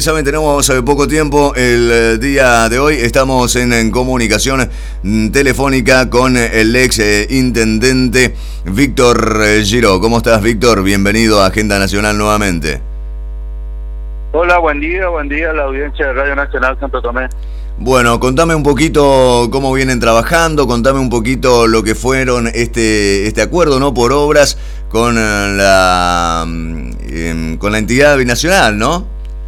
saben, tenemos poco tiempo el día de hoy. Estamos en comunicación telefónica con el ex intendente Víctor Giró. ¿Cómo estás, Víctor? Bienvenido a Agenda Nacional nuevamente. Hola, buen día a la audiencia de Radio Nacional Santo Tomé. Bueno, contame un poquito cómo vienen trabajando, contame un poquito lo que fueron este acuerdo, ¿no? Por obras con la entidad binacional, ¿no?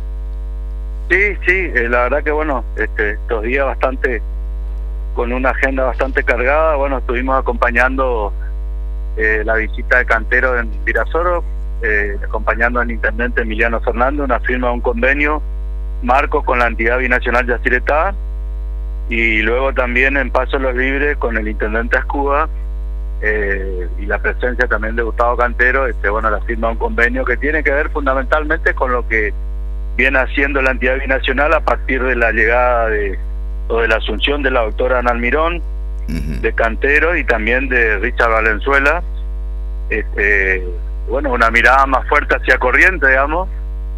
Sí, la verdad que bueno, estos días con una agenda bastante cargada, bueno, estuvimos acompañando la visita de Cantero en Virasoro, acompañando al intendente Emiliano Fernández, una firma de un convenio marco con la entidad binacional Yacyretá, y luego también en Paso Los Libres con el intendente Ascuba, y la presencia también de Gustavo Cantero, la firma de un convenio que tiene que ver fundamentalmente con lo que viene haciendo la entidad binacional a partir de la llegada de la asunción de la doctora Ana Almirón, de Cantero y también de Richard Valenzuela. Una mirada más fuerte hacia Corrientes, digamos.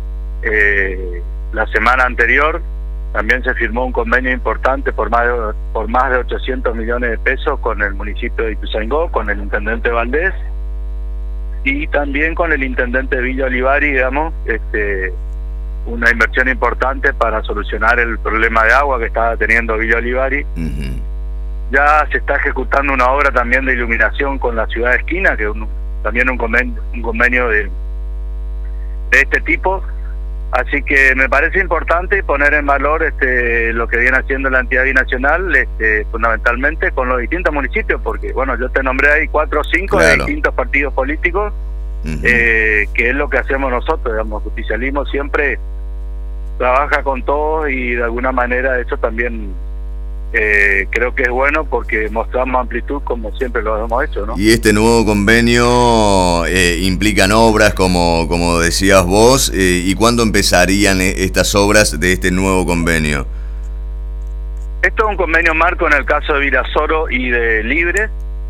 La semana anterior también se firmó un convenio importante por más de 800 millones de pesos con el municipio de Ituzaingó, con el intendente Valdés y también con el intendente Villa Olivari, digamos, una inversión importante para solucionar el problema de agua que estaba teniendo Villa Olivari. Ya se está ejecutando una obra también de iluminación con la ciudad de Esquina, que también un convenio de este tipo. Así que me parece importante poner en valor lo que viene haciendo la entidad binacional, fundamentalmente con los distintos municipios, porque bueno, yo te nombré ahí 4 o 5 de distintos partidos políticos, que es lo que hacemos nosotros, digamos. Justicialismo siempre trabaja con todos y de alguna manera eso también creo que es bueno porque mostramos amplitud como siempre lo hemos hecho, ¿no? Y este nuevo convenio implican obras, como decías vos, ¿y cuándo empezarían estas obras de este nuevo convenio? Esto es un convenio marco en el caso de Virasoro y de Libre.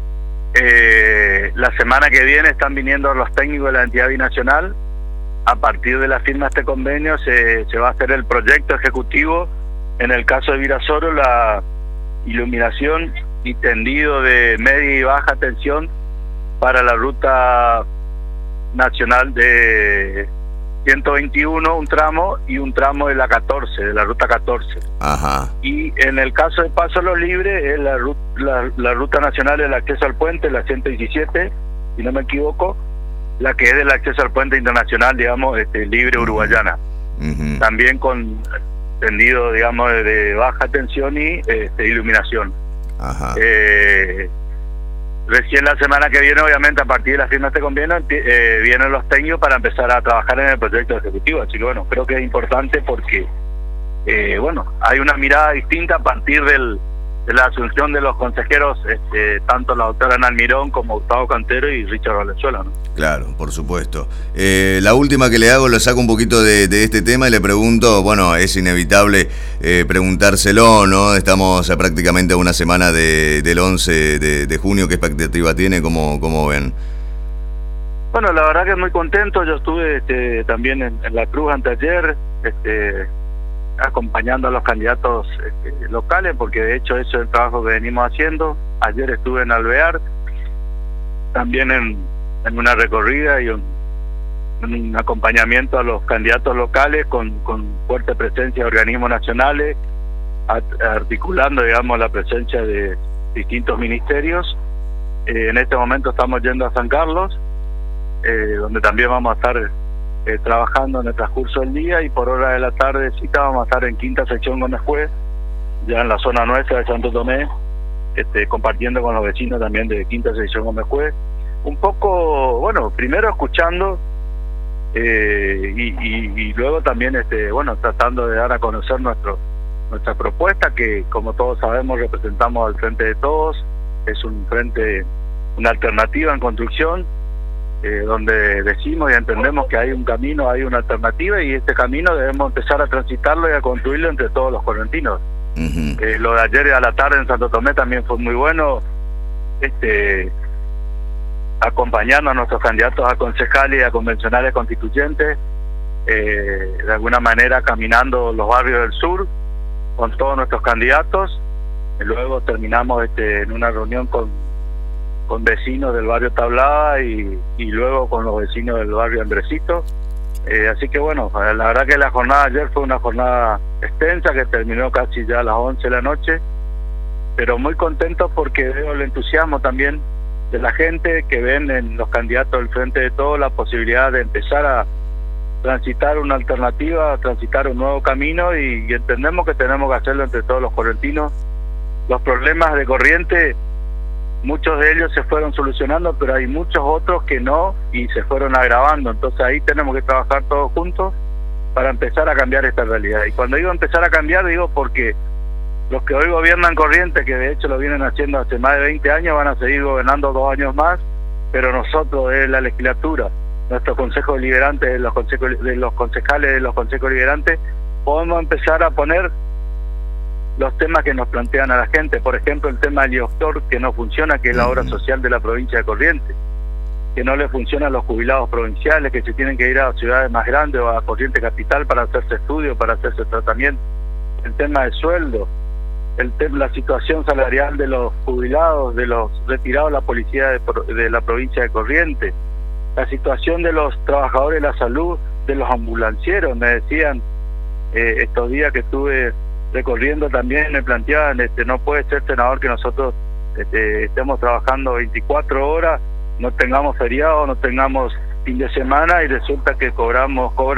La semana que viene están viniendo los técnicos de la entidad binacional. A partir de la firma de este convenio se va a hacer el proyecto ejecutivo. En el caso de Virasoro, la iluminación y tendido de media y baja tensión para la ruta nacional de 121, un tramo, y un tramo de la 14, de la ruta 14. Ajá. Y en el caso de Paso Los Libres, es la ruta nacional del acceso al puente, la 117, si no me equivoco, la que es del acceso al puente internacional, digamos, Libre Uruguayana. También con tendido, digamos, de baja tensión y iluminación. Ajá. Recién la semana que viene, obviamente, a partir de la firma de este convenio, vienen los técnicos para empezar a trabajar en el proyecto ejecutivo. Así que, bueno, creo que es importante porque, hay una mirada distinta a partir de la asunción de los consejeros, tanto la doctora Ana Almirón como Gustavo Cantero y Richard Valenzuela, ¿no? Claro, por supuesto. La última que le hago, lo saco un poquito de este tema y le pregunto, bueno, es inevitable preguntárselo, ¿no? Estamos prácticamente a una semana del 11 de junio. ¿Qué expectativa tiene? ¿Cómo ven? Bueno, la verdad que muy contento. Yo estuve también en La Cruz anteayer, acompañando a los candidatos locales, porque de hecho eso es el trabajo que venimos haciendo. Ayer estuve en Alvear, también en una recorrida y un acompañamiento a los candidatos locales con fuerte presencia de organismos nacionales, articulando, digamos, la presencia de distintos ministerios. En este momento estamos yendo a San Carlos, donde también vamos a estar trabajando en el transcurso del día, y por hora de la tardecita vamos a estar en Quinta Sección Gómez Juez, ya en la zona nuestra de Santo Tomé, compartiendo con los vecinos también de Quinta Sección Gómez Juez. Un poco, bueno, primero escuchando y luego también tratando de dar a conocer nuestra propuesta, que como todos sabemos representamos al Frente de Todos. Es un frente, una alternativa en construcción, donde decimos y entendemos que hay un camino, hay una alternativa, y este camino debemos empezar a transitarlo y a construirlo entre todos los correntinos. Lo de ayer a la tarde en Santo Tomé también fue muy bueno, acompañando a nuestros candidatos a concejales y a convencionales constituyentes, de alguna manera caminando los barrios del sur con todos nuestros candidatos. Luego terminamos en una reunión con vecinos del barrio Tablada y luego con los vecinos del barrio Andresito. Así que bueno, la verdad que la jornada ayer fue una jornada extensa que terminó casi ya a las 11 de la noche, pero muy contento porque veo el entusiasmo también de la gente, que ven en los candidatos del Frente de Todos la posibilidad de empezar a transitar una alternativa, a transitar un nuevo camino, y entendemos que tenemos que hacerlo entre todos los correntinos. Los problemas de Corrientes, muchos de ellos se fueron solucionando, pero hay muchos otros que no, y se fueron agravando. Entonces ahí tenemos que trabajar todos juntos para empezar a cambiar esta realidad. Y cuando digo empezar a cambiar, digo porque los que hoy gobiernan Corrientes, que de hecho lo vienen haciendo hace más de 20 años, van a seguir gobernando 2 años más, pero nosotros de la legislatura, nuestros consejos deliberantes, de los concejales de los consejos deliberantes, podemos empezar a poner los temas que nos plantean a la gente. Por ejemplo, el tema del IOSTOR, que no funciona, que es la obra social de la provincia de Corrientes, que no le funciona a los jubilados provinciales, que se tienen que ir a ciudades más grandes o a Corrientes Capital para hacerse estudios, para hacerse tratamiento. El tema del sueldo, la situación salarial de los jubilados, de los retirados de la policía de la provincia de Corrientes, la situación de los trabajadores de la salud, de los ambulancieros. Me decían estos días que estuve recorriendo también, me planteaban, no puede ser, senador, que nosotros estemos trabajando 24 horas, no tengamos feriado, no tengamos fin de semana, y resulta que cobran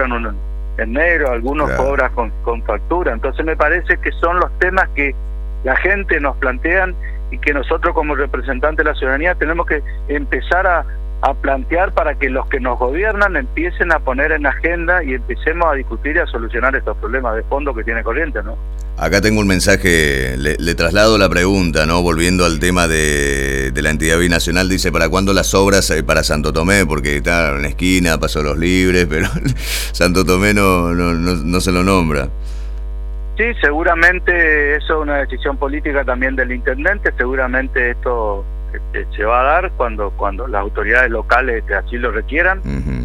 en negro, algunos cobran con factura. Entonces me parece que son los temas que la gente nos plantean y que nosotros como representantes de la ciudadanía tenemos que empezar a plantear para que los que nos gobiernan empiecen a poner en agenda y empecemos a discutir y a solucionar estos problemas de fondo que tiene Corrientes, ¿no? Acá tengo un mensaje, le traslado la pregunta, ¿no? Volviendo al tema de la entidad binacional, dice, ¿para cuándo las obras para Santo Tomé? Porque está en la esquina, Paso Los Libres, pero Santo Tomé no se lo nombra. Sí, seguramente eso es una decisión política también del intendente, seguramente esto se va a dar cuando las autoridades locales así lo requieran.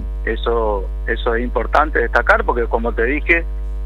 Eso es importante destacar, porque como te dije,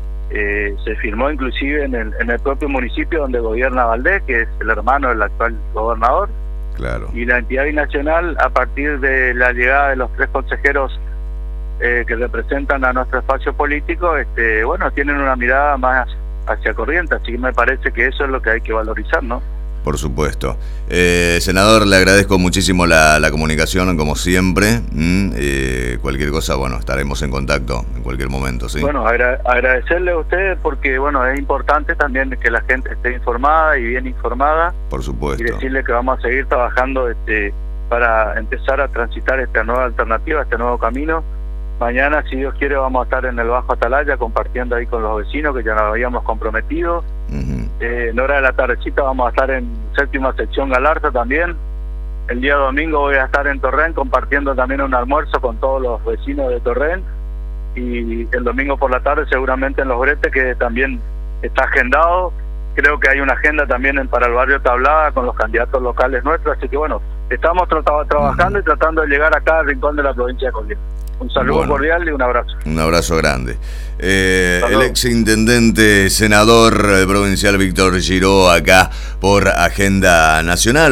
se firmó inclusive en el propio municipio donde gobierna Valdés, que es el hermano del actual gobernador. Claro. Y la entidad binacional, a partir de la llegada de los 3 consejeros que representan a nuestro espacio político, bueno, tienen una mirada más hacia Corrientes, así que me parece que eso es lo que hay que valorizar, ¿no? Por supuesto. Senador, le agradezco muchísimo la comunicación, como siempre. Cualquier cosa, bueno, estaremos en contacto en cualquier momento, ¿sí? Bueno, agradecerle a ustedes porque, bueno, es importante también que la gente esté informada y bien informada. Por supuesto. Y decirle que vamos a seguir trabajando para empezar a transitar esta nueva alternativa, este nuevo camino. Mañana, si Dios quiere, vamos a estar en el Bajo Atalaya compartiendo ahí con los vecinos, que ya nos habíamos comprometido. En hora de la tardecita vamos a estar en 7ª sección Galarza también. El día domingo voy a estar en Torrent compartiendo también un almuerzo con todos los vecinos de Torrent, y el domingo por la tarde seguramente en Los Bretes, que también está agendado. Creo que hay una agenda también para el barrio Tablada con los candidatos locales nuestros, así que bueno, estamos trabajando y tratando de llegar a cada rincón de la provincia de Corrientes. Un saludo cordial y un abrazo. Un abrazo grande. El exintendente senador provincial Víctor Giró, acá por Agenda Nacional.